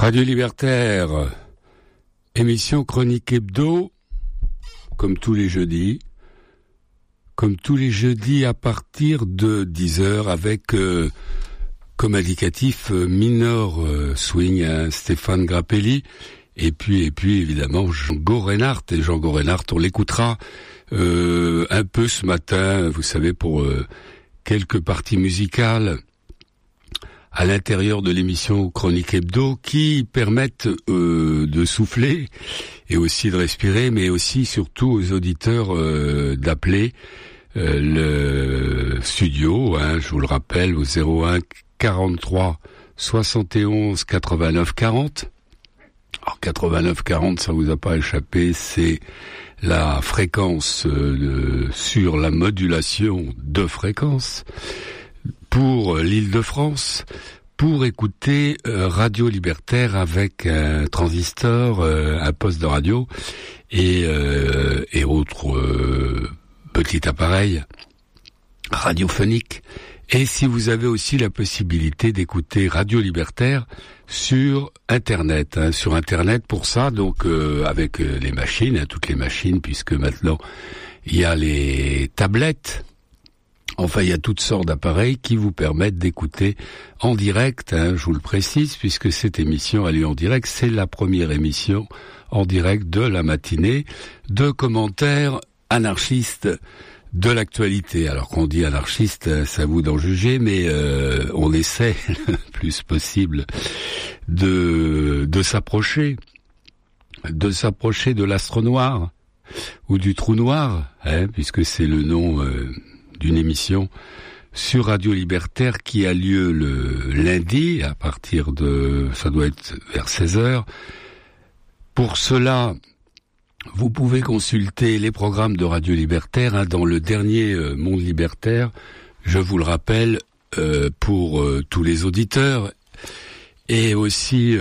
Radio Libertaire, émission Chronique Hebdo, comme tous les jeudis à partir de 10h avec comme indicatif Minor Swing, hein, Stéphane Grappelli, et puis évidemment Django Reinhardt. Et Django Reinhardt, on l'écoutera un peu ce matin, vous savez, pour quelques parties musicales à l'intérieur de l'émission Chronique Hebdo qui permettent de souffler et aussi de respirer, mais aussi surtout aux auditeurs d'appeler le studio, hein, je vous le rappelle, au 01 43 71 89 40. Alors 89 40, ça vous a pas échappé, c'est la fréquence sur la modulation de fréquence pour l'Île-de-France, pour écouter Radio Libertaire avec un transistor, un poste de radio et autres petits appareils radiophoniques. Et si vous avez aussi la possibilité d'écouter Radio Libertaire sur Internet, hein, sur Internet pour ça, donc avec les machines, hein, toutes les machines, puisque maintenant il y a les tablettes. Enfin, il y a toutes sortes d'appareils qui vous permettent d'écouter en direct, hein, je vous le précise, puisque cette émission a lieu en direct. C'est la première émission en direct de la matinée de commentaires anarchistes de l'actualité. Alors qu'on dit anarchiste, c'est à vous d'en juger, mais on essaie le plus possible de s'approcher de l'astre noir ou du trou noir, hein, puisque c'est le nom d'une émission sur Radio Libertaire qui a lieu le lundi à partir de, ça doit être vers 16h. Pour cela, vous pouvez consulter les programmes de Radio Libertaire, hein, dans le dernier Monde Libertaire, je vous le rappelle, pour tous les auditeurs, et aussi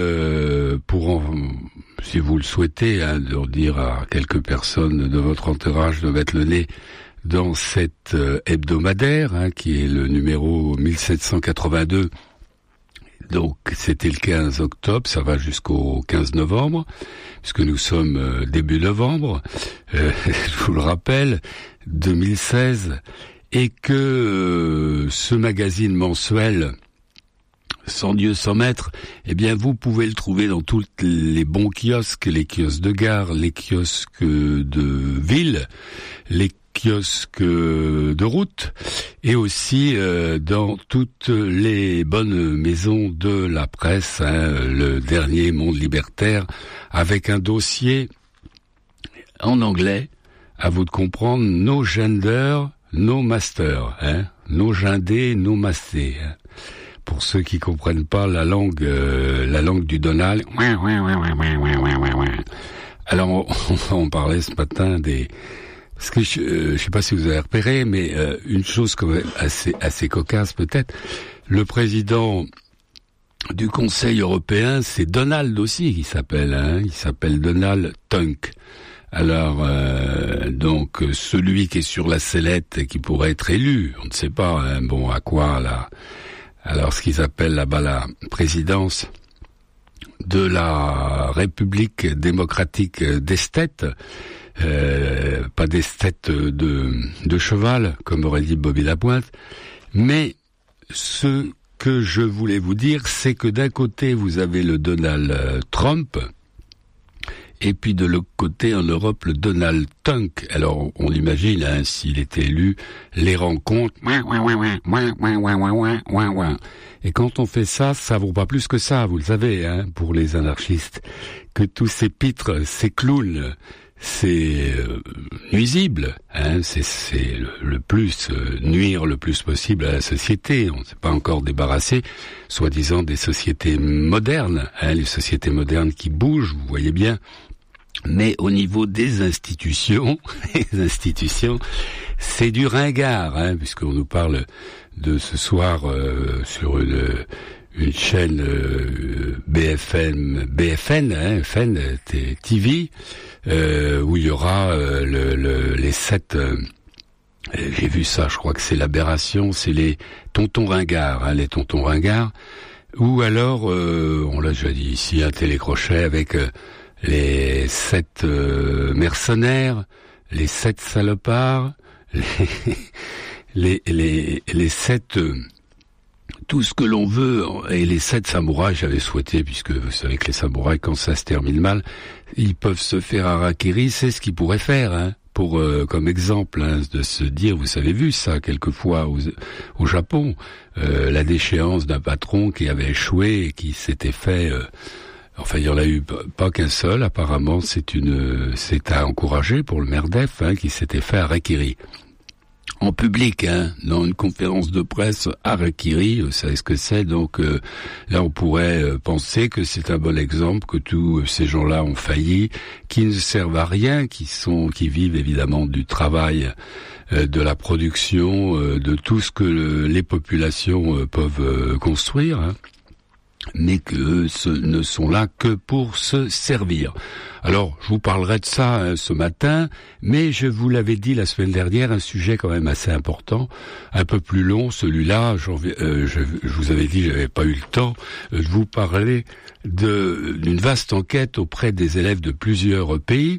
si vous le souhaitez, hein, de dire à quelques personnes de votre entourage de mettre le nez dans cette hebdomadaire, hein, qui est le numéro 1782. Donc c'était le 15 octobre, ça va jusqu'au 15 novembre, puisque nous sommes début novembre, je vous le rappelle, 2016, et que ce magazine mensuel, Sans Dieu, sans maître, eh bien vous pouvez le trouver dans tous les bons kiosques, les kiosques de gare, les kiosques de ville, les kiosques de route, et aussi dans toutes les bonnes maisons de la presse, hein, le dernier Monde Libertaire, avec un dossier en anglais, à vous de comprendre, no gender, no master, hein, no gender, no master, hein. Pour ceux qui comprennent pas la langue du Donald. Alors on parlait ce matin des... Parce que je sais pas si vous avez repéré, mais une chose quand même assez cocasse peut-être, le président du Conseil européen, c'est Donald aussi qui s'appelle, hein, il s'appelle Donald Tusk. Alors donc celui qui est sur la sellette et qui pourrait être élu, on ne sait pas, hein, bon à quoi là. Alors ce qu'ils appellent là-bas la présidence de la République démocratique d'esthète. Pas d'esthète de cheval, comme aurait dit Bobby Lapointe, mais ce que je voulais vous dire, c'est que d'un côté, vous avez le Donald Trump, et puis de l'autre côté, en Europe, le Donald Tusk. Alors, on imagine, hein, s'il était élu, les rencontres... Et quand on fait ça, ça vaut pas plus que ça, vous le savez, hein, pour les anarchistes, que tous ces pitres, ces clowns... c'est nuisible, hein, c'est le plus nuire le plus possible à la société. On ne s'est pas encore débarrassé, soi-disant, des sociétés modernes, hein, les sociétés modernes qui bougent, vous voyez bien. Mais au niveau des institutions, c'est du ringard, hein, puisqu'on nous parle de ce soir sur une chaîne BFN, hein, FN TV. Où il y aura les 7... j'ai vu ça, je crois que c'est l'aberration, c'est les tontons ringards, hein, les tontons ringards, Ou alors, on l'a déjà dit ici, un télécrochet avec les 7 mercenaires, les 7 salopards, les 7... tout ce que l'on veut, et les 7 samouraïs, j'avais souhaité, puisque vous savez que les samouraïs, quand ça se termine mal, ils peuvent se faire harakiri, c'est ce qu'ils pourraient faire, hein, pour comme exemple, hein, de se dire, vous avez vu ça quelquefois au Japon, la déchéance d'un patron qui avait échoué et qui s'était fait... enfin, il y en a eu pas qu'un seul, apparemment, c'est à encourager pour le MERDEF, hein, qui s'était fait harakiri. En public, hein, dans une conférence de presse, harakiri, vous savez ce que c'est, donc là on pourrait penser que c'est un bon exemple, que tous ces gens-là ont failli, qui ne servent à rien, qui vivent évidemment du travail, de la production, de tout ce que les populations peuvent construire, hein, mais que ne sont là que pour se servir. Alors, je vous parlerai de ça ce matin, mais je vous l'avais dit la semaine dernière, un sujet quand même assez important, un peu plus long, celui-là, je vous avais dit, j'avais pas eu le temps de vous parler d'une vaste enquête auprès des élèves de plusieurs pays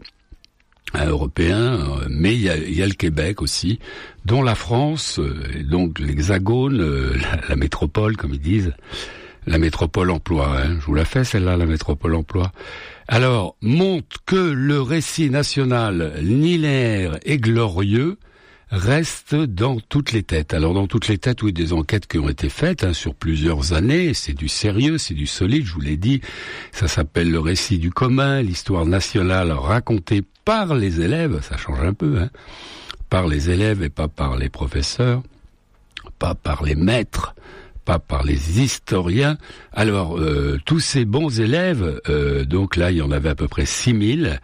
européens, mais il y a le Québec aussi, dont la France, donc l'Hexagone, la métropole, comme ils disent, la métropole emploi, hein. Je vous la fais celle-là, la métropole emploi. Alors, montre que le récit national linéaire et glorieux reste dans toutes les têtes. Alors dans toutes les têtes, oui, des enquêtes qui ont été faites, hein, sur plusieurs années, c'est du sérieux, c'est du solide, je vous l'ai dit, ça s'appelle le récit du commun, l'histoire nationale racontée par les élèves, ça change un peu, hein, par les élèves et pas par les professeurs, pas par les maîtres, pas par les historiens. Alors, tous ces bons élèves, donc là, il y en avait à peu près 6000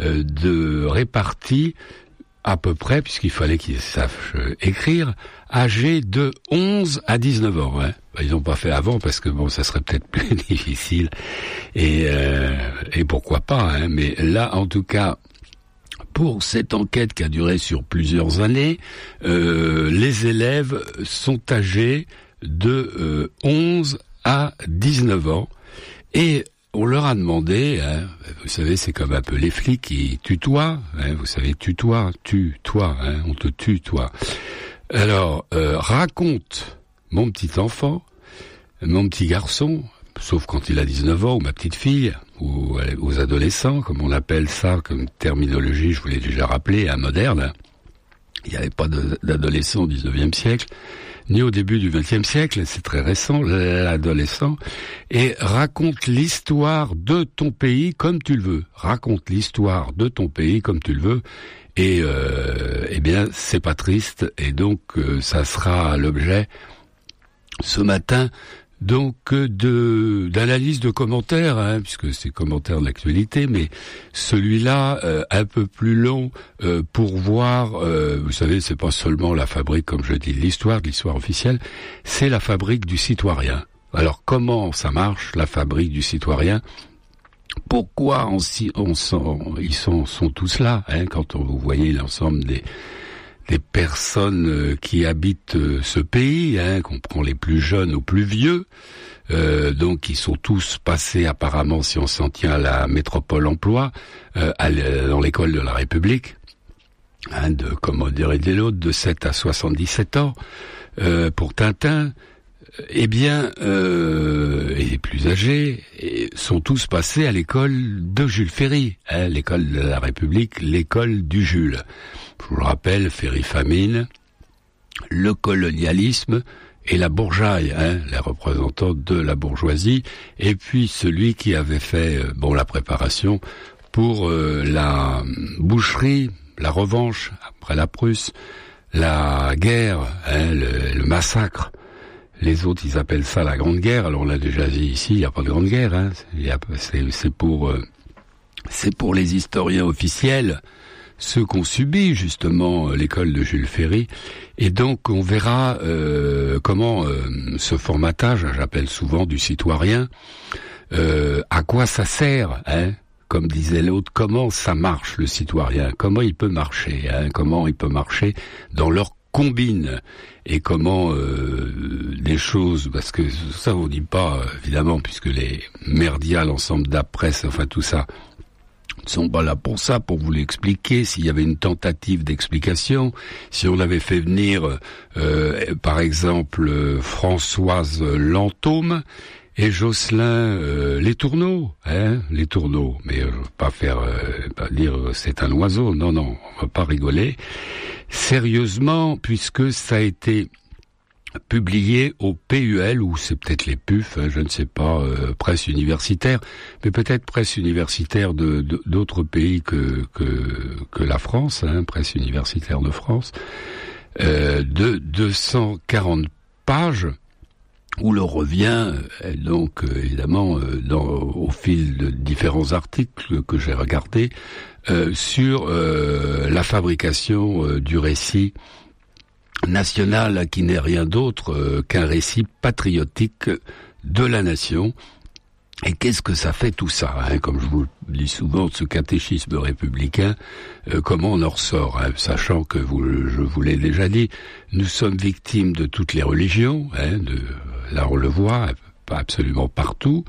de répartis, à peu près, puisqu'il fallait qu'ils sachent écrire, âgés de 11 à 19 ans. Hein. Ils n'ont pas fait avant, parce que bon, ça serait peut-être plus difficile, et pourquoi pas, hein. Mais là, en tout cas, pour cette enquête qui a duré sur plusieurs années, les élèves sont âgés de 11 à 19 ans, et on leur a demandé, hein, vous savez, c'est comme un peu les flics qui tutoient, hein, vous savez, tutoie, hein, on te tutoie. Alors, raconte, mon petit enfant, mon petit garçon, sauf quand il a 19 ans, ou ma petite fille, ou aux adolescents, comme on appelle ça, comme terminologie, je vous l'ai déjà rappelé, hein, moderne. Il n'y avait pas d'adolescents au 19e siècle, ni au début du 20e siècle, c'est très récent, l'adolescent, et raconte l'histoire de ton pays comme tu le veux. Raconte l'histoire de ton pays comme tu le veux, et eh bien, c'est pas triste, et donc ça sera l'objet, ce matin, donc d'analyse de commentaires, hein, puisque c'est commentaires de l'actualité, mais celui-là un peu plus long pour voir, vous savez, c'est pas seulement la fabrique, comme je dis, de l'histoire officielle, c'est la fabrique du citoyen. Alors comment ça marche, la fabrique du citoyen? Pourquoi ils sont tous là, hein, quand vous voyez l'ensemble des personnes qui habitent ce pays, hein, qu'on prend les plus jeunes aux plus vieux, donc ils sont tous passés apparemment, si on s'en tient à la métropole emploi, dans l'école de la République, hein, comme on dirait des l'autre, de 7 à 77 ans, pour Tintin. Eh bien, et les plus âgés sont tous passés à l'école de Jules Ferry, hein, l'école de la République, l'école du Jules. Je vous le rappelle, Ferry-Famine, le colonialisme et la bourgeaille, hein, les représentants de la bourgeoisie, et puis celui qui avait fait la préparation pour la boucherie, la revanche après la Prusse, la guerre, hein, le massacre. Les autres, ils appellent ça la Grande Guerre. Alors on l'a déjà dit ici, il n'y a pas de Grande Guerre. Hein. C'est pour les historiens officiels, ceux qu'ont subi justement l'école de Jules Ferry. Et donc on verra comment ce formatage, j'appelle souvent du citoyen, à quoi ça sert, hein. Comme disait l'autre, comment ça marche le citoyen, comment il peut marcher, hein, comment il peut marcher dans leur combine et comment des choses, parce que ça on dit pas évidemment, puisque les merdias, l'ensemble de la presse, enfin tout ça, ne sont pas là pour ça, pour vous l'expliquer. S'il y avait une tentative d'explication, si on avait fait venir par exemple Françoise Lantôme et Jocelyn Les Tourneaux, Les Tourneaux, mais je veux pas dire c'est un oiseau, non, on va pas rigoler. Sérieusement, puisque ça a été publié au PUL, ou c'est peut-être les PUF, je ne sais pas, presse universitaire, mais peut-être presse universitaire d'autres pays que la France, presse universitaire de France, de 240 pages, où l'on revient, donc évidemment, au fil de différents articles que j'ai regardés, sur la fabrication du récit national, qui n'est rien d'autre qu'un récit patriotique de la nation. Et qu'est-ce que ça fait tout ça, comme je vous le dis souvent, ce catéchisme républicain, comment on en ressort, sachant que je vous l'ai déjà dit, nous sommes victimes de toutes les religions, là on le voit, pas absolument partout,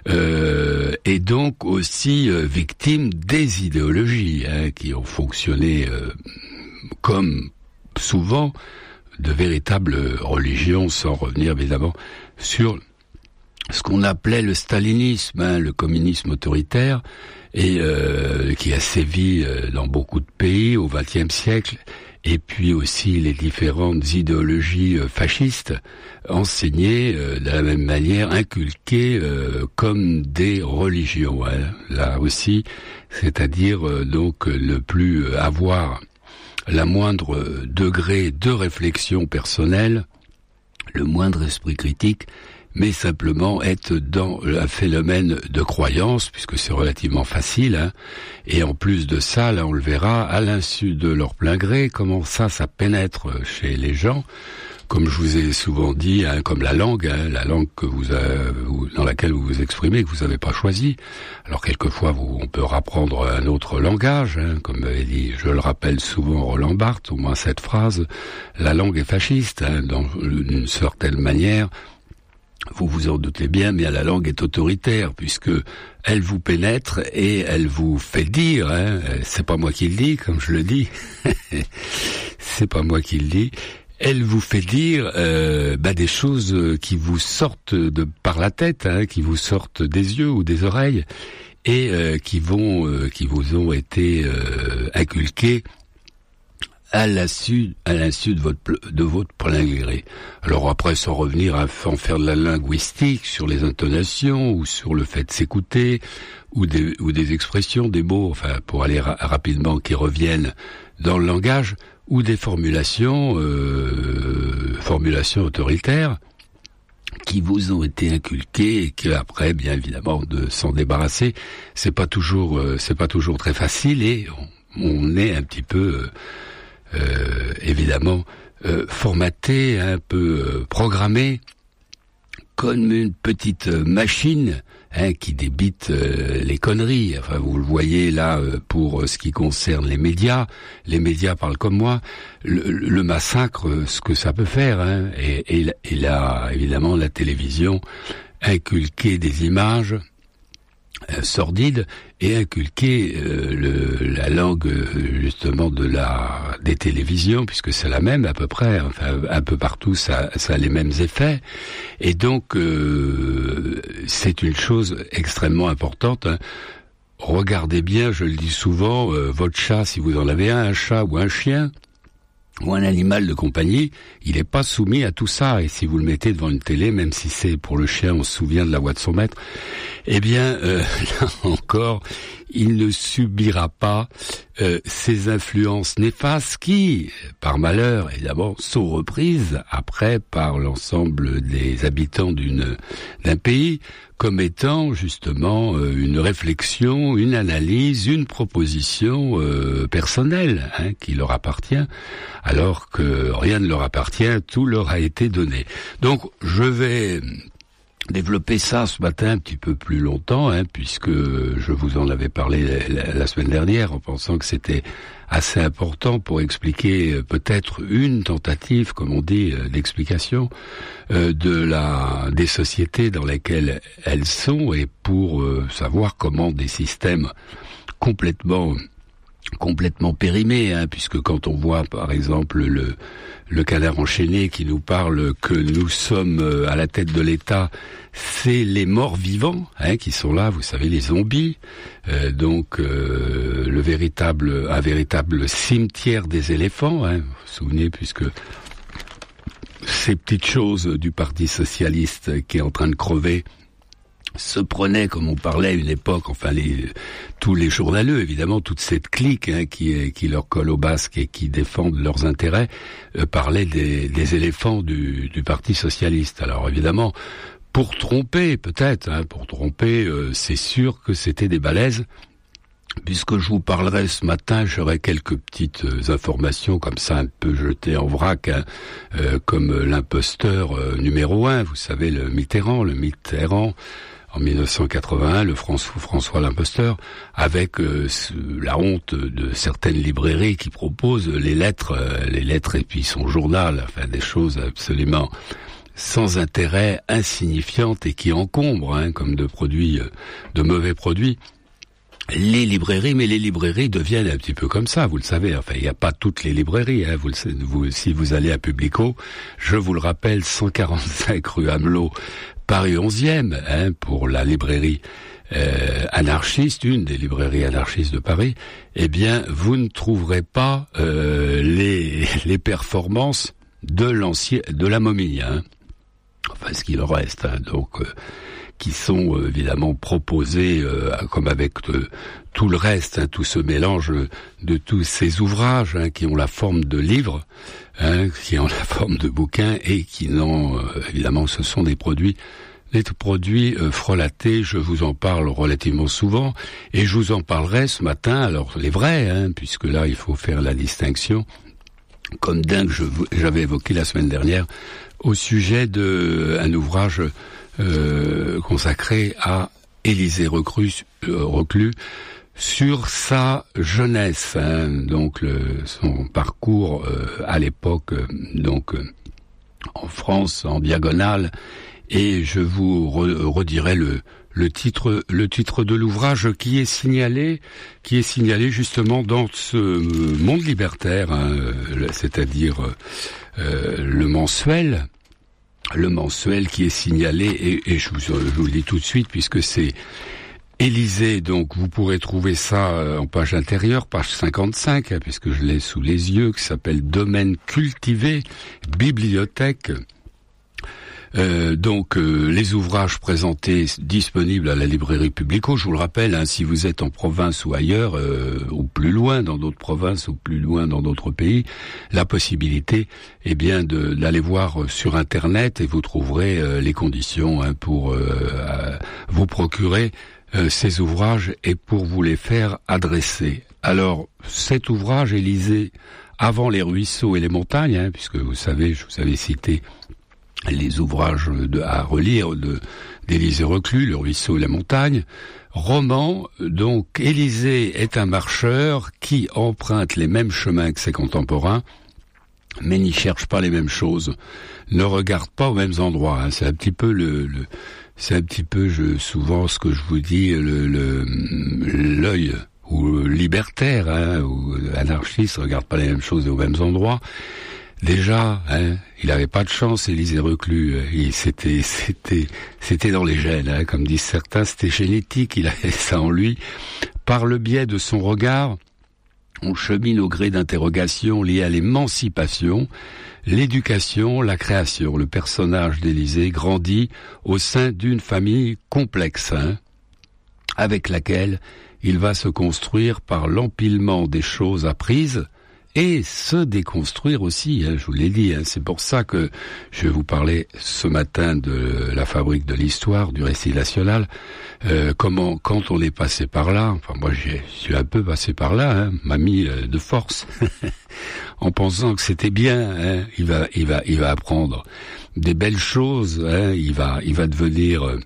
et donc aussi victimes des idéologies qui ont fonctionné comme souvent de véritables religions, sans revenir évidemment sur ce qu'on appelait le stalinisme, le communisme autoritaire, et qui a sévi dans beaucoup de pays au XXe siècle, et puis aussi les différentes idéologies fascistes enseignées de la même manière, inculquées comme des religions. Là aussi, c'est-à-dire donc ne plus avoir la moindre degré de réflexion personnelle, le moindre esprit critique, mais simplement être dans un phénomène de croyance, puisque c'est relativement facile, et en plus de ça, là on le verra, à l'insu de leur plein gré, comment ça pénètre chez les gens, comme je vous ai souvent dit, comme la langue que dans laquelle vous vous exprimez, que vous n'avez pas choisi. Alors quelquefois, on peut apprendre un autre langage, comme avait dit, je le rappelle souvent, Roland Barthes, au moins cette phrase, la langue est fasciste, d'une certaine manière. Vous vous en doutez bien, mais la langue est autoritaire, puisque elle vous pénètre et elle vous fait dire, c'est pas moi qui le dis, comme je le dis, c'est pas moi qui le dis, elle vous fait dire des choses qui vous sortent par la tête, qui vous sortent des yeux ou des oreilles, et qui vous ont été inculquées à l'insu de votre plein gré. Alors après, sans revenir à en faire de la linguistique sur les intonations ou sur le fait de s'écouter ou des expressions, des mots, enfin pour aller rapidement, qui reviennent dans le langage, ou des formulations autoritaires qui vous ont été inculquées et que après, bien évidemment, de s'en débarrasser, c'est pas toujours très facile, et on est un petit peu évidemment formaté, un peu programmé comme une petite machine qui débite les conneries. Enfin, vous le voyez là pour ce qui concerne les médias. Les médias parlent comme moi. Le massacre, ce que ça peut faire, et là, évidemment, la télévision inculquer des images sordide et inculquer la langue justement des télévisions, puisque c'est la même à peu près, enfin un peu partout ça a les mêmes effets, et donc c'est une chose extrêmement importante. Regardez bien, je le dis souvent, votre chat, si vous en avez un chat ou un chien ou un animal de compagnie, il n'est pas soumis à tout ça. Et si vous le mettez devant une télé, même si c'est pour le chien, on se souvient de la voix de son maître, eh bien, là encore, il ne subira pas ces influences néfastes qui, par malheur, évidemment, sont reprises après par l'ensemble des habitants d'un pays comme étant justement une réflexion, une analyse, une proposition personnelle qui leur appartient, alors que rien ne leur appartient, tout leur a été donné. Donc je vais développer ça ce matin un petit peu plus longtemps, puisque je vous en avais parlé la semaine dernière, en pensant que c'était assez important pour expliquer peut-être une tentative, comme on dit, d'explication des sociétés dans lesquelles elles sont, et pour savoir comment des systèmes complètement périmé, puisque quand on voit par exemple le Canard enchaîné qui nous parle que nous sommes à la tête de l'État, c'est les morts vivants qui sont là, vous savez, les zombies, donc un véritable cimetière des éléphants, vous vous souvenez, puisque ces petites choses du Parti socialiste qui est en train de crever se prenaient, comme on parlait à une époque, enfin tous les journaleux, évidemment, toute cette clique qui leur colle au basque et qui défendent leurs intérêts, parlaient des éléphants du Parti socialiste. Alors évidemment, pour tromper, peut-être, c'est sûr que c'était des balaises. Puisque je vous parlerai ce matin, j'aurai quelques petites informations comme ça, un peu jetées en vrac, comme l'imposteur numéro 1, vous savez, le Mitterrand, en 1981, le François l'imposteur, avec la honte de certaines librairies qui proposent les lettres et puis son journal, enfin des choses absolument sans intérêt, insignifiantes et qui encombrent, comme de mauvais produits. Les librairies, mais les librairies deviennent un petit peu comme ça, vous le savez. Enfin, il n'y a pas toutes les librairies. Si vous allez à Publico, je vous le rappelle, 145 rue Amelot, Paris 11e, pour la librairie anarchiste, une des librairies anarchistes de Paris. Eh bien, vous ne trouverez pas les performances de la momie, enfin ce qu'il en reste, donc. Qui sont évidemment proposés comme avec tout le reste, tout ce mélange de tous ces ouvrages qui ont la forme de livres, qui ont la forme de bouquins et qui n'ont évidemment, ce sont des produits frelatés. Je vous en parle relativement souvent et je vous en parlerai ce matin. Alors les vrais, puisque là il faut faire la distinction, comme dingue j'avais évoqué la semaine dernière au sujet d'un ouvrage consacré à Élisée Reclus sur sa jeunesse, donc son parcours à l'époque, en France, en diagonale, et je vous redirai le titre de l'ouvrage qui est signalé justement dans ce Monde libertaire, c'est-à-dire le mensuel qui est signalé, et je vous le dis tout de suite, puisque c'est Élisée, donc vous pourrez trouver ça en page intérieure, page 55, puisque je l'ai sous les yeux, qui s'appelle Domaine cultivé, bibliothèque. Les ouvrages présentés disponibles à la librairie Publico, je vous le rappelle, si vous êtes en province ou ailleurs, ou plus loin dans d'autres provinces ou plus loin dans d'autres pays, la possibilité d'aller voir sur Internet, et vous trouverez les conditions pour vous procurer ces ouvrages et pour vous les faire adresser. Alors, cet ouvrage, Élisée, avant les ruisseaux et les montagnes, puisque vous savez, je vous avais cité les ouvrages à relire d'Élisée Reclus, Le ruisseau et la montagne. Roman, donc Élisée est un marcheur qui emprunte les mêmes chemins que ses contemporains, mais n'y cherche pas les mêmes choses, ne regarde pas aux mêmes endroits. C'est un petit peu souvent ce que je vous dis, l'œil ou libertaire, ou anarchiste, regarde pas les mêmes choses et aux mêmes endroits. Déjà, il avait pas de chance, Élisée Reclus. C'était dans les gènes, comme disent certains, c'était génétique. Il avait ça en lui. Par le biais de son regard, on chemine au gré d'interrogations liées à l'émancipation, l'éducation, la création. Le personnage d'Élisée grandit au sein d'une famille complexe, avec laquelle il va se construire par l'empilement des choses apprises et se déconstruire aussi, je vous l'ai dit. C'est pour ça que je vais vous parler ce matin de la fabrique de l'histoire, du récit national. Comment, quand on est passé par là, enfin moi je suis un peu passé par là, m'a mis de force, en pensant que c'était bien. Il va apprendre des belles choses. Il va devenir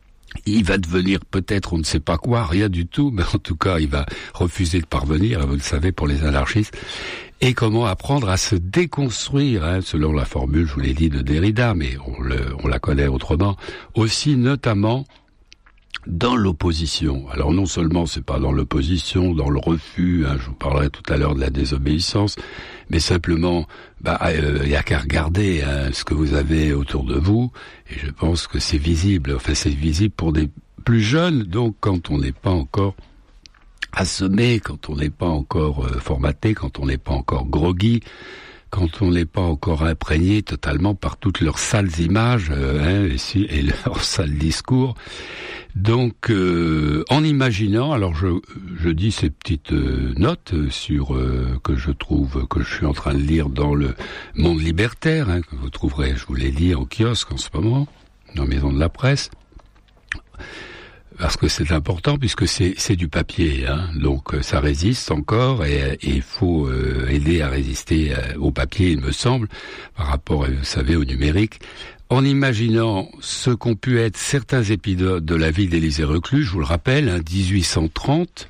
peut-être, on ne sait pas quoi, rien du tout, mais en tout cas, il va refuser de parvenir, vous le savez, pour les anarchistes. Et comment apprendre à se déconstruire, selon la formule, je vous l'ai dit, de Derrida, mais on la connaît autrement, aussi notamment dans l'opposition. Alors non seulement c'est pas dans l'opposition, dans le refus, je vous parlerai tout à l'heure de la désobéissance, mais simplement, y a qu'à regarder ce que vous avez autour de vous, et je pense que c'est visible. Enfin, c'est visible pour des plus jeunes, donc quand on n'est pas encore assommé, quand on n'est pas encore formaté, quand on n'est pas encore groggy, quand on n'est pas encore imprégné totalement par toutes leurs sales images et leurs sales discours. Donc, en imaginant, alors je dis ces petites notes sur que je trouve, que je suis en train de lire dans le Monde libertaire, que vous trouverez, je vous l'ai dit, en kiosque en ce moment, dans la Maison de la Presse, parce que c'est important puisque c'est du papier, donc ça résiste encore et il faut aider à résister au papier, il me semble, par rapport, vous savez, au numérique. En imaginant ce qu'ont pu être certains épisodes de la vie d'Élisée Reclus, je vous le rappelle, 1830,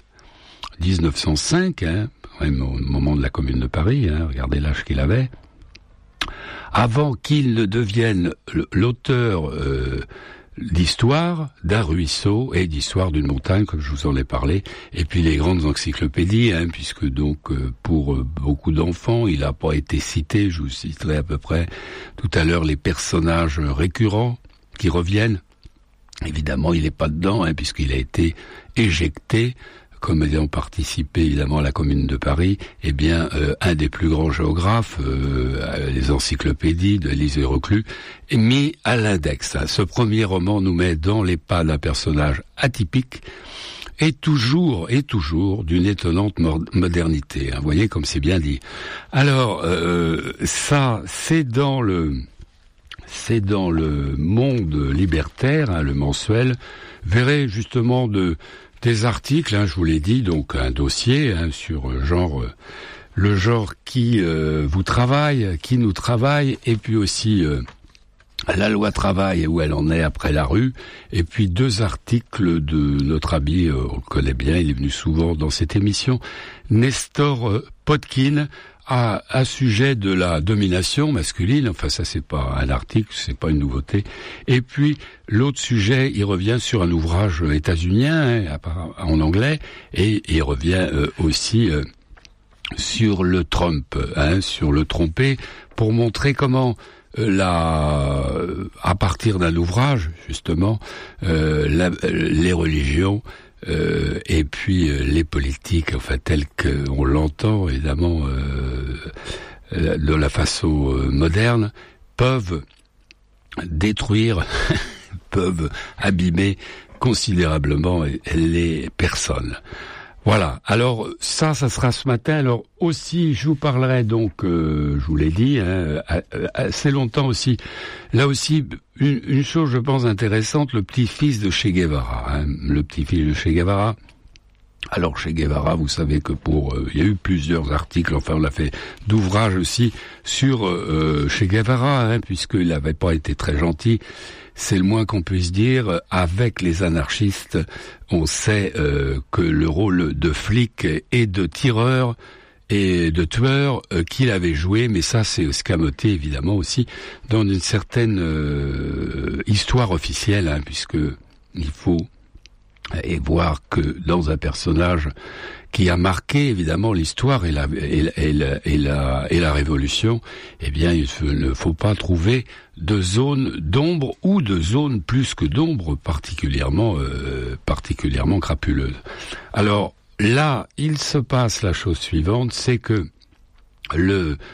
1905, même au moment de la Commune de Paris, regardez l'âge qu'il avait, avant qu'il ne devienne l'auteur d'histoire d'un ruisseau et d'histoire d'une montagne, comme je vous en ai parlé, et puis les grandes encyclopédies, puisque donc pour beaucoup d'enfants, il n'a pas été cité, je vous citerai à peu près tout à l'heure les personnages récurrents qui reviennent. Évidemment, il n'est pas dedans, puisqu'il a été éjecté, comme ayant participé évidemment à la Commune de Paris, un des plus grands géographes, les encyclopédies de Élisée Reclus, est mis à l'index. Ce premier roman nous met dans les pas d'un personnage atypique et toujours d'une étonnante modernité. Vous voyez comme c'est bien dit. Alors, ça, c'est dans le Monde libertaire, le mensuel. Verrez justement des articles, je vous l'ai dit, donc un dossier sur le genre qui vous travaille, qui nous travaille, et puis aussi la loi travail, où elle en est après la rue, et puis 2 articles de notre ami, on le connaît bien, il est venu souvent dans cette émission, Nestor Potkin, à sujet de la domination masculine. Enfin, ça c'est pas un article, c'est pas une nouveauté. Et puis l'autre sujet, il revient sur un ouvrage états-unien en anglais, et il revient aussi sur le Trump, sur le trompé, pour montrer comment à partir d'un ouvrage justement, les religions et puis les politiques, enfin telles qu'on l'entend évidemment de la façon moderne, peuvent détruire, peuvent abîmer considérablement les personnes. Voilà, alors ça sera ce matin. Alors aussi, je vous parlerai donc, je vous l'ai dit, assez longtemps aussi, là aussi, une chose je pense intéressante, le petit-fils de Che Guevara, le petit-fils de Che Guevara. Alors Che Guevara, vous savez que il y a eu plusieurs articles, enfin on a fait d'ouvrages aussi sur Che Guevara, puisqu'il n'avait pas été très gentil. C'est le moins qu'on puisse dire. Avec les anarchistes, on sait que le rôle de flic et de tireur et de tueur qu'il avait joué, mais ça c'est escamoté évidemment aussi dans une certaine histoire officielle, puisque il faut voir que dans un personnage qui a marqué évidemment l'histoire et la révolution, il ne faut pas trouver de zone d'ombre ou de zone plus que d'ombre particulièrement crapuleuse. Alors là, il se passe la chose suivante, c'est que le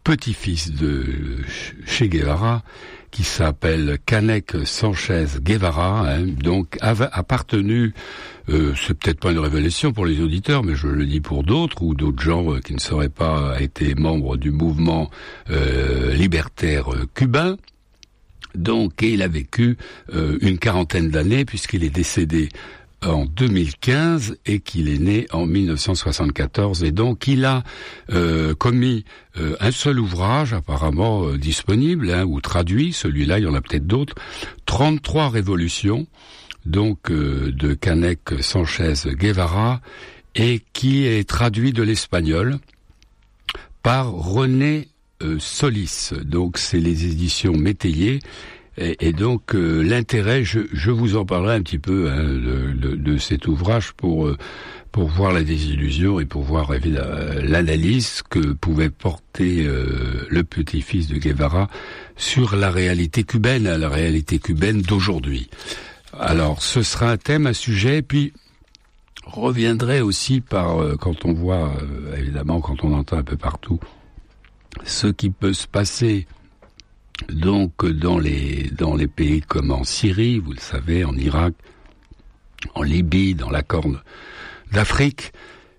petit-fils de Che Guevara, qui s'appelle Canek Sanchez Guevara, donc avait appartenu, c'est peut-être pas une révélation pour les auditeurs, mais je le dis pour d'autres, ou d'autres gens qui ne seraient pas été membres du mouvement libertaire cubain. Donc, et il a vécu une quarantaine d'années, puisqu'il est décédé en 2015 et qu'il est né en 1974, et donc il a commis un seul ouvrage apparemment disponible ou traduit, celui-là il y en a peut-être d'autres, 33 révolutions, donc de Canek Sanchez Guevara, et qui est traduit de l'espagnol par René Solis. Donc c'est les éditions Métayer. Et donc l'intérêt, je vous en parlerai un petit peu de cet ouvrage pour voir la désillusion et pour voir l'analyse que pouvait porter le petit-fils de Guevara sur la réalité cubaine, la réalité cubaine d'aujourd'hui. Alors ce sera un thème, un sujet, puis reviendrai aussi par quand on voit évidemment, quand on entend un peu partout ce qui peut se passer. Donc dans les pays comme en Syrie, vous le savez, en Irak, en Libye, dans la Corne d'Afrique,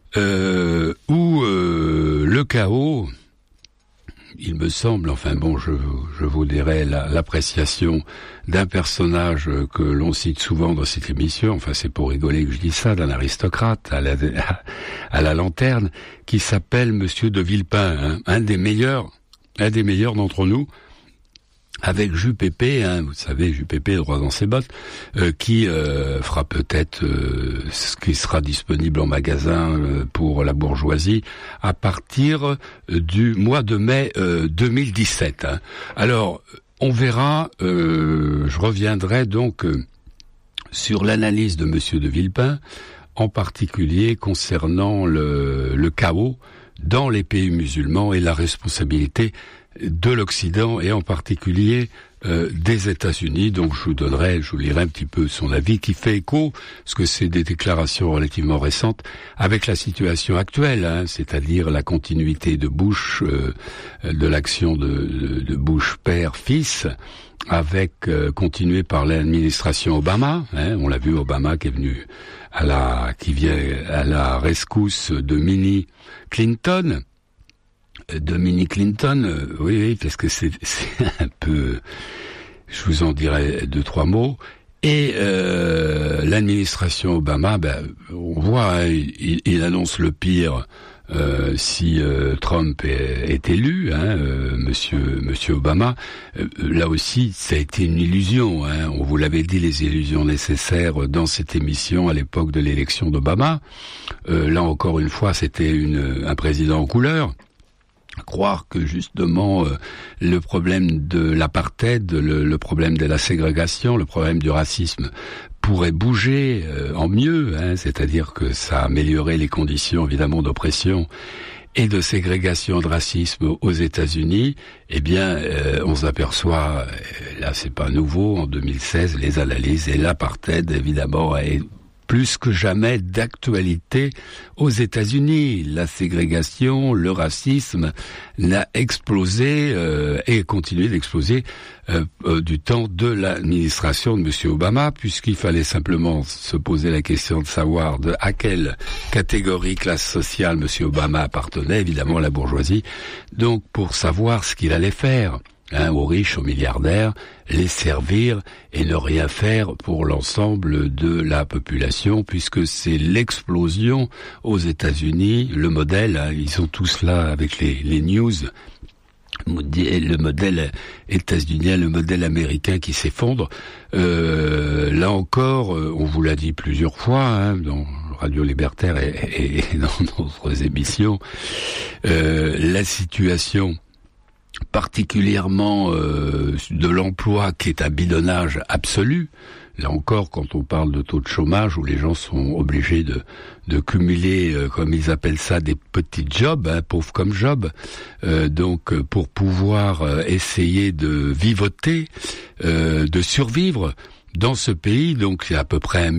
où le chaos, il me semble, enfin bon, je vous dirai l'appréciation d'un personnage que l'on cite souvent dans cette émission, enfin c'est pour rigoler que je dis ça, d'un aristocrate à la lanterne, qui s'appelle Monsieur de Villepin, un des meilleurs d'entre nous, avec Juppé, vous savez, Juppé, droit dans ses bottes, qui fera peut-être ce qui sera disponible en magasin pour la bourgeoisie à partir du mois de mai 2017. Alors, on verra, je reviendrai donc sur l'analyse de Monsieur de Villepin, en particulier concernant le chaos dans les pays musulmans et la responsabilité de l'Occident et en particulier des États-Unis. Donc je vous lirai un petit peu son avis qui fait écho, parce que c'est des déclarations relativement récentes, avec la situation actuelle, c'est-à-dire la continuité de Bush, de l'action de Bush père-fils, avec continué par l'administration Obama. On l'a vu, Obama qui est venu qui vient à la rescousse de Mini Clinton, oui, parce que c'est un peu, je vous en dirai 2-3 mots. Et l'administration Obama, on voit, il annonce le pire si Trump est élu, Monsieur Obama. Là aussi, ça a été une illusion. On vous l'avait dit, les illusions nécessaires dans cette émission à l'époque de l'élection d'Obama. Là encore une fois, c'était un président en couleur. Croire que justement le problème de l'apartheid, le problème de la ségrégation, le problème du racisme pourrait bouger en mieux, c'est-à-dire que ça améliorerait les conditions évidemment d'oppression et de ségrégation, de racisme aux États-Unis. Eh bien, on s'aperçoit, là c'est pas nouveau, en 2016, les analyses et l'apartheid évidemment est plus que jamais d'actualité aux États-Unis. La ségrégation, le racisme n'a explosé et continué d'exploser du temps de l'administration de M. Obama, puisqu'il fallait simplement se poser la question de savoir à quelle catégorie, classe sociale M. Obama appartenait, évidemment à la bourgeoisie, donc pour savoir ce qu'il allait faire. Aux riches, aux milliardaires, les servir et ne rien faire pour l'ensemble de la population, puisque c'est l'explosion aux États-Unis, le modèle, ils sont tous là avec les news, le modèle états-unien, le modèle américain qui s'effondre. Là encore, on vous l'a dit plusieurs fois, dans Radio Libertaire et dans d'autres émissions, la situation particulièrement de l'emploi qui est un bidonnage absolu. Là encore, quand on parle de taux de chômage où les gens sont obligés de cumuler, comme ils appellent ça, des petits jobs, pauvres comme job, donc pour pouvoir essayer de vivoter, de survivre dans ce pays. Donc il y a à peu près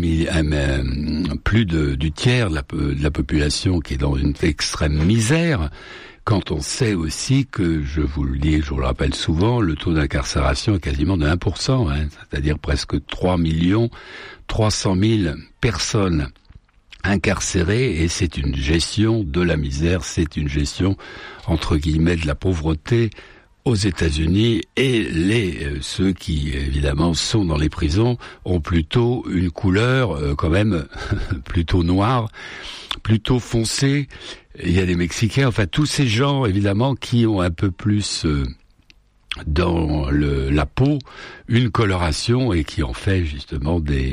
plus du tiers de la population qui est dans une extrême misère. quand on sait aussi que, je vous le dis, je vous le rappelle souvent, le taux d'incarcération est quasiment de 1%, c'est-à-dire presque 3 300 000 personnes incarcérées, et c'est une gestion de la misère, c'est une gestion, entre guillemets, de la pauvreté aux États-Unis, et ceux qui, évidemment, sont dans les prisons ont plutôt une couleur, quand même, plutôt noire, plutôt foncée. Il y a des Mexicains, enfin, tous ces gens, évidemment, qui ont un peu plus dans la peau une coloration, et qui en fait justement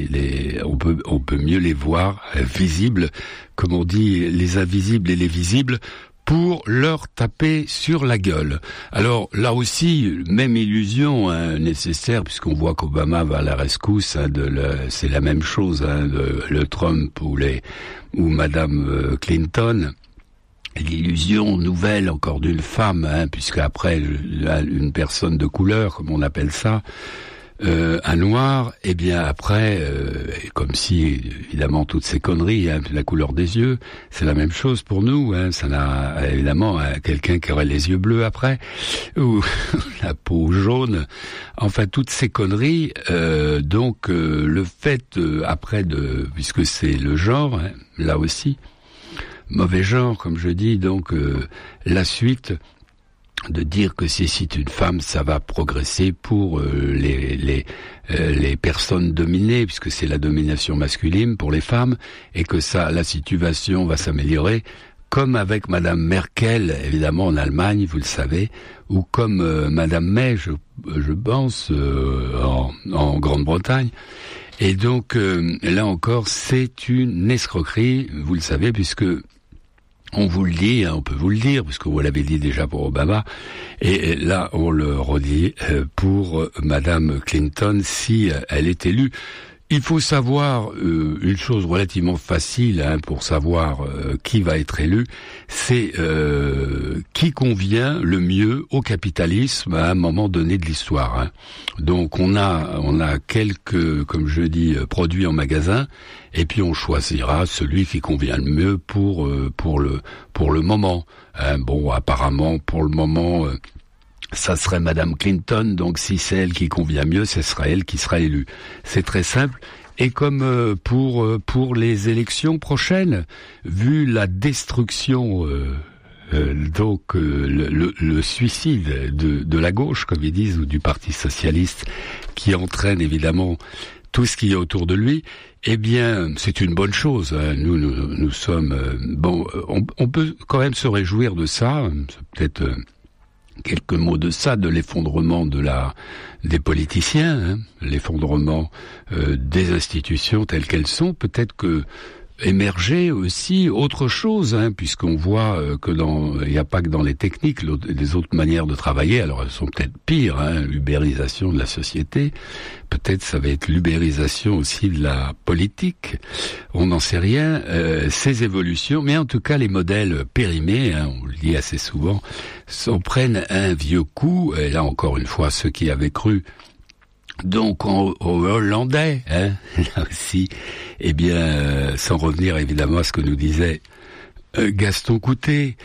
on peut mieux les voir visibles, comme on dit, les invisibles et les visibles, pour leur taper sur la gueule. Alors là aussi, même illusion nécessaire, puisqu'on voit qu'Obama va à la rescousse, c'est la même chose, le Trump ou Madame Clinton. L'illusion nouvelle encore d'une femme, puisque après une personne de couleur, comme on appelle ça, un noir, et bien après, comme si évidemment toutes ces conneries, la couleur des yeux, c'est la même chose pour nous. Ça n'a évidemment quelqu'un qui aurait les yeux bleus après, ou la peau jaune. Enfin toutes ces conneries. Donc le fait après puisque c'est le genre, là aussi. Mauvais genre, comme je dis, donc la suite de dire que si c'est une femme, ça va progresser pour les personnes dominées, puisque c'est la domination masculine pour les femmes, et que la situation va s'améliorer, comme avec Madame Merkel, évidemment en Allemagne, vous le savez, ou comme Madame May, je pense, en Grande-Bretagne. Et donc là encore, c'est une escroquerie, vous le savez, puisque on vous le dit, on peut vous le dire, puisque vous l'avez dit déjà pour Obama, et là on le redit pour Madame Clinton si elle est élue. Il faut savoir une chose relativement facile pour savoir qui va être élu, c'est qui convient le mieux au capitalisme à un moment donné de l'histoire. Donc on a quelques, comme je dis, produits en magasin, et puis on choisira celui qui convient le mieux pour le moment. Bon, apparemment pour le moment. Ça serait Madame Clinton, donc si c'est elle qui convient mieux, ce sera elle qui sera élue. C'est très simple. Et comme pour les élections prochaines, vu la destruction, le suicide de la gauche, comme ils disent, ou du Parti socialiste, qui entraîne évidemment tout ce qui est autour de lui, eh bien, c'est une bonne chose. Nous sommes on peut quand même se réjouir de ça. C'est peut-être quelques mots de ça, de l'effondrement des politiciens, l'effondrement des institutions telles qu'elles sont. Peut-être que émerger aussi autre chose, puisqu'on voit que il n'y a pas que dans les techniques, les autres manières de travailler, alors elles sont peut-être pires, l'ubérisation de la société, peut-être ça va être l'ubérisation aussi de la politique, on n'en sait rien, ces évolutions, mais en tout cas les modèles périmés, on le dit assez souvent, prennent un vieux coup, et là encore une fois, ceux qui avaient cru donc aux Hollandais, là aussi, eh bien, sans revenir évidemment à ce que nous disait Gaston Coutet,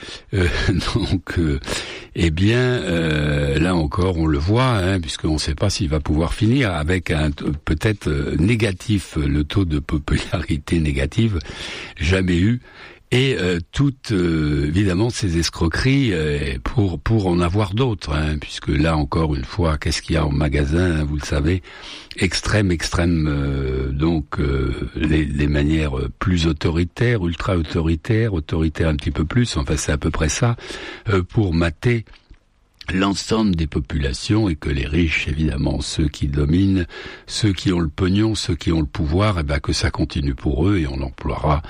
eh bien, là encore, on le voit, puisqu'on ne sait pas s'il va pouvoir finir avec un peut-être négatif, le taux de popularité négative jamais eu. Et toutes évidemment ces escroqueries pour en avoir d'autres, puisque là encore une fois, qu'est-ce qu'il y a en magasin, vous le savez, extrême, donc les manières plus autoritaires, ultra autoritaires un petit peu plus, enfin c'est à peu près ça, pour mater l'ensemble des populations, et que les riches, évidemment, ceux qui dominent, ceux qui ont le pognon, ceux qui ont le pouvoir, que ça continue pour eux, et on emploiera,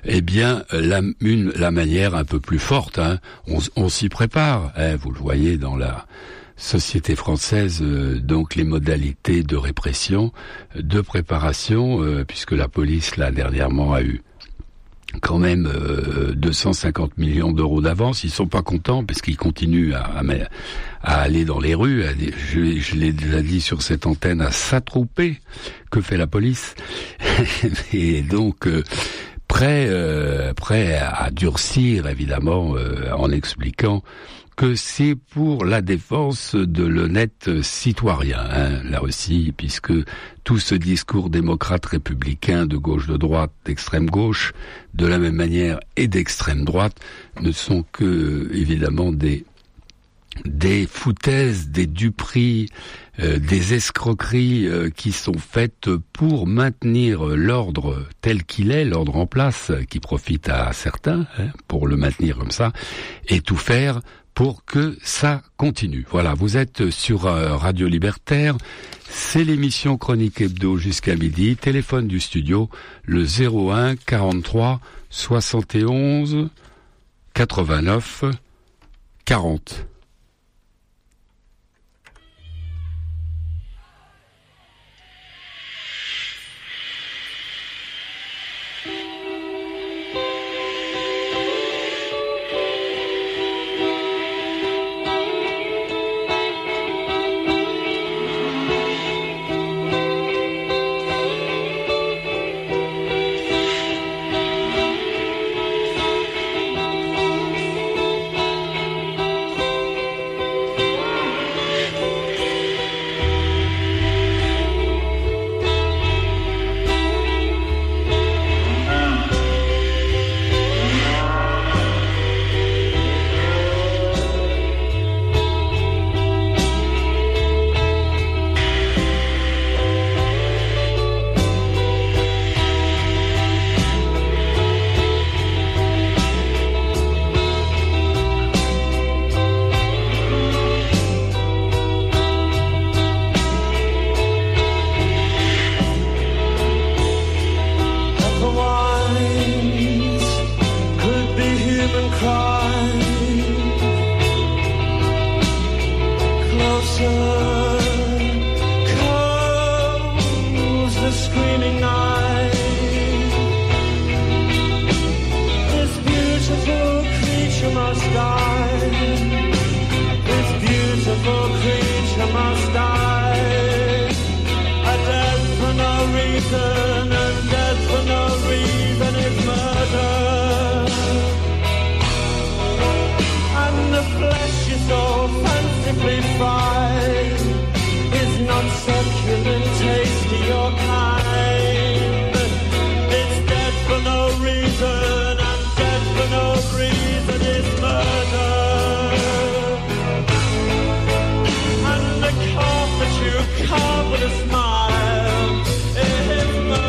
la manière un peu plus forte, on s'y prépare, vous le voyez dans la société française, donc les modalités de répression, de préparation, puisque la police, là, dernièrement, a eu quand même 250 millions d'euros d'avance. Ils sont pas contents parce qu'ils continuent à aller dans les rues, je l'ai déjà dit sur cette antenne, à s'attrouper. Que fait la police? Et donc prêt à durcir, évidemment, en expliquant que c'est pour la défense de l'honnête citoyen, là aussi, puisque tout ce discours démocrate républicain de gauche, de droite, d'extrême gauche, de la même manière et d'extrême droite, ne sont que, évidemment, des foutaises, des duperies, des escroqueries qui sont faites pour maintenir l'ordre tel qu'il est, l'ordre en place, qui profite à certains, pour le maintenir comme ça, et tout faire pour que ça continue. Voilà, vous êtes sur Radio Libertaire, c'est l'émission Chronique Hebdo jusqu'à midi, téléphone du studio, le 01 43 71 89 40. With a smile, it's murder.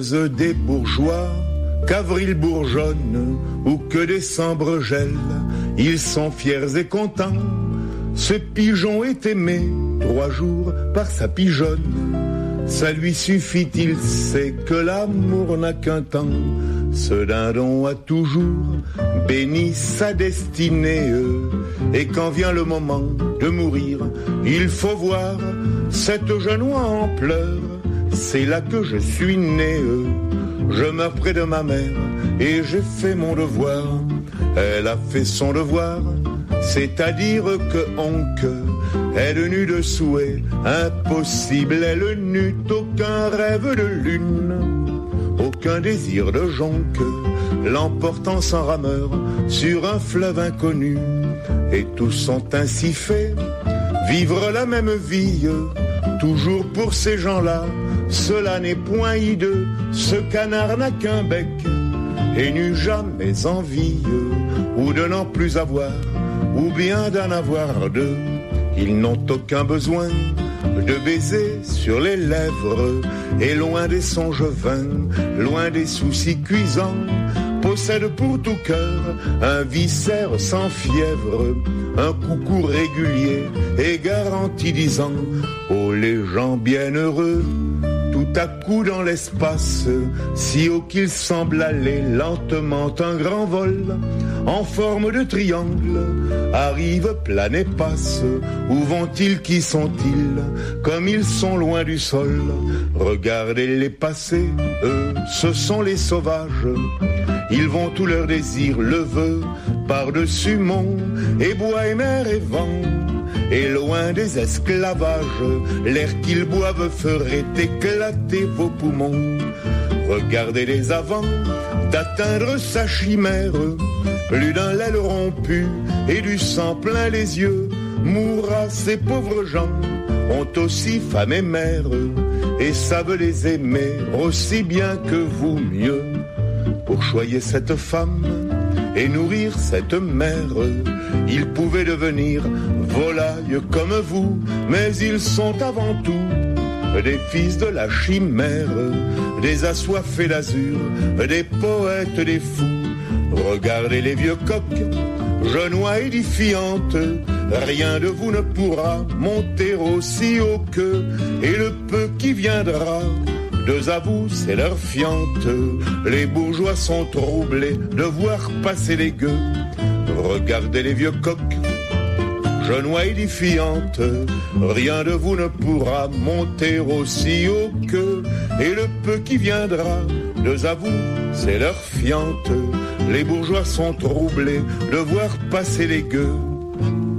cause des bourgeois, qu'avril bourgeonne ou que décembre gèle, ils sont fiers et contents. Ce pigeon est aimé 3 jours par sa pigeonne. Ça lui suffit, il sait que l'amour n'a qu'un temps. Ce dindon a toujours béni sa destinée. Et quand vient le moment de mourir, il faut voir cette jeune oie en pleurs. C'est là que je suis né. Je meurs près de ma mère et j'ai fait mon devoir. Elle a fait son devoir, c'est-à-dire que honque, elle n'eut de souhait impossible, elle n'eut aucun rêve de lune, aucun désir de jonque, l'emportant sans rameur sur un fleuve inconnu. Et tous sont ainsi faits, vivre la même vie, toujours pour ces gens-là, cela n'est point hideux, ce canard n'a qu'un bec, et n'eut jamais envie, ou de n'en plus avoir, ou bien d'en avoir deux. Ils n'ont aucun besoin de baiser sur les lèvres, et loin des songes vains, loin des soucis cuisants, possèdent pour tout cœur un viscère sans fièvre, un coucou régulier et garanti disant: oh les gens bienheureux, tout à coup dans l'espace, si haut qu'il semble aller lentement un grand vol, en forme de triangle, arrive, plane et passe. Où vont-ils, qui sont-ils, comme ils sont loin du sol? Regardez-les passer, eux, ce sont les sauvages. Ils vont tout leur désir, le vœu, par-dessus monts et bois et mer et vent. Et loin des esclavages, l'air qu'ils boivent ferait éclater vos poumons. Regardez-les avant d'atteindre sa chimère. Plus d'un l'aile rompu et du sang plein les yeux. Mourra, ces pauvres gens ont aussi femme et mère, et savent les aimer aussi bien que vous, mieux. Pour choyer cette femme et nourrir cette mère, ils pouvaient devenir volailles comme vous, mais ils sont avant tout des fils de la chimère, des assoiffés d'azur, des poètes, des fous. Regardez les vieux coqs, genois édifiantes, rien de vous ne pourra monter aussi haut qu'eux, et le peu qui viendra, deux à vous, c'est leur fiente. Les bourgeois sont troublés de voir passer les gueux. Regardez les vieux coqs, genois édifiantes, rien de vous ne pourra monter aussi haut qu'eux, et le peu qui viendra, deux à vous, c'est leur fiente. Les bourgeois sont troublés de voir passer les gueux.